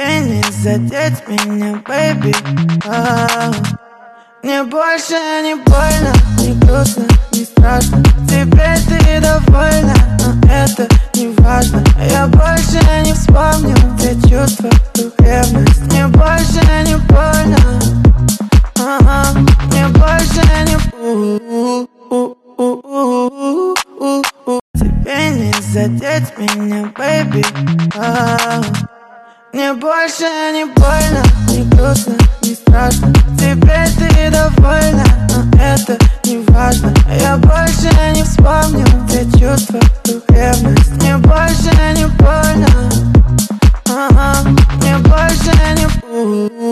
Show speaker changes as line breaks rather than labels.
Тебе не задеть меня, бэйби. Мне больше не больно, не грустно, не страшно. Теперь ты довольна, но это не важно. Я больше не вспомню те чувства, ту ревность. Мне больше не больно, мне больше не Тебе не задеть меня, бэйби. Мне больше не больно, не грустно, не страшно. Теперь ты довольна, но это не важно. Я больше не вспомню те чувства, ту ревность. Мне больше не больно, мне больше не